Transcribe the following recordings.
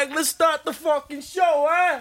like, let's start the fucking show, eh?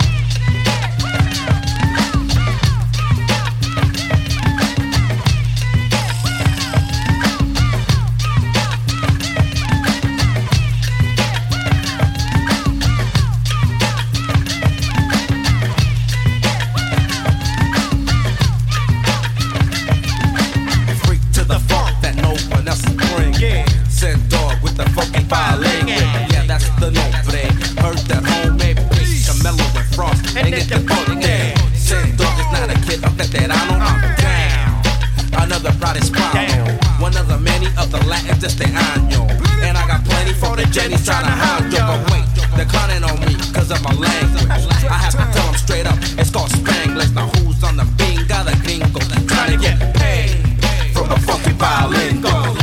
Send dog with the funky violin. Yeah, that's the nombre. Heard that homemade piece, Camelo and Frost. And get the bug down. Send dog is not a kid, I'm veterano, I'm down. Another Prada Spano. One of the many of the Latins este año. And I got plenty for the Jennies trying to hound you. But wait, they're clowning on me cause of my language. I have to tell them straight up, it's called Spanglish. Now who's on the bingo? The gringo trying to get paid from the funky violin.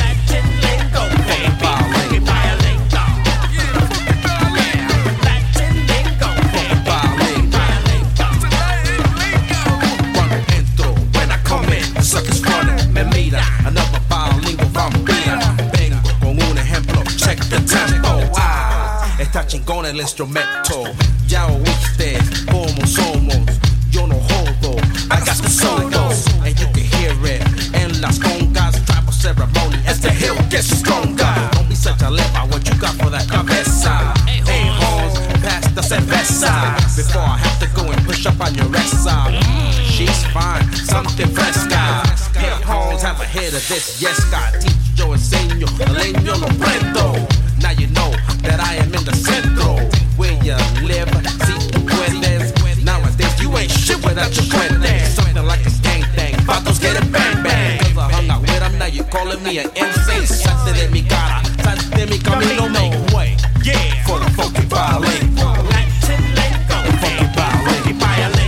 Another bilingual vampira. Vengo con un ejemplo, check the tempo. Está chingón el instrumento. Ya oíste como somos. Yo no jodo, I got the solos. And you can hear it en las congas. Tribal ceremony as the hill gets stronger. Don't be such a leper, what you got for that cabeza? Hey, Holmes, pass the cerveza. Before I have to go and push up on your esa. She's fine, something fresca. Hey, Holmes, have a hit of this, yes, God. Teach yo, enseño, el leño lo prendo. Now you know that I am in the centro. Where you live, si tú puedes. Nowadays, you ain't shit without your puentes. Something like a gang thing, vatos get it bang bang. Cause I hung out with him, now you calling me an MC. Salte de mi cara, salte de mi camino, make way. Yeah, for the funky violin. Latin lingo, funky violin, violin.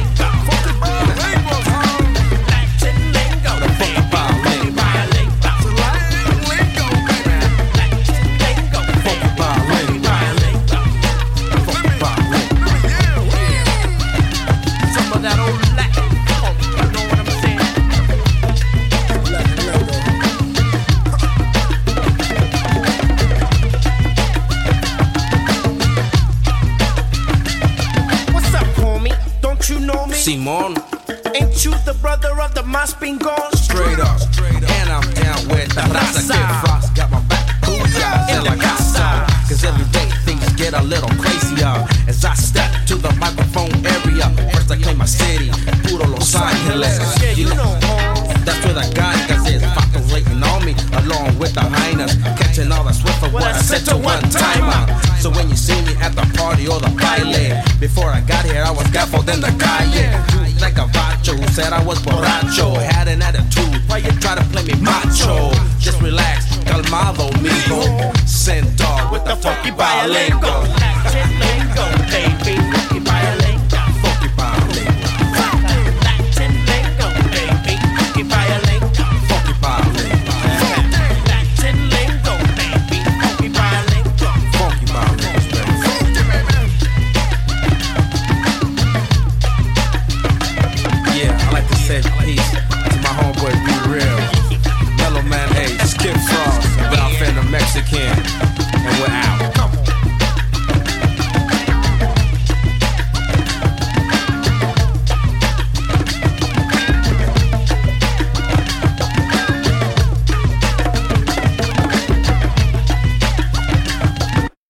Simon, ain't you the brother of the Mas Pingon? Straight up, and I'm down with the raza. Get Frost, got my back, in la casa. Cause every day things get a little crazier. As I step to the microphone area. First I claim my city, puro Los Angeles. Yeah, you know, that's where the gangas is. Vatos waiting on me, along with the hyenas. Catching all the swift of what I said to one timer. So when you see me at the party or the baile, before I got here I was gaffled in the calle. Like a vacho who said I was borracho. Had an attitude, why you try to play me macho? Just relax, calmado, mijo. Send dog with the funky violin.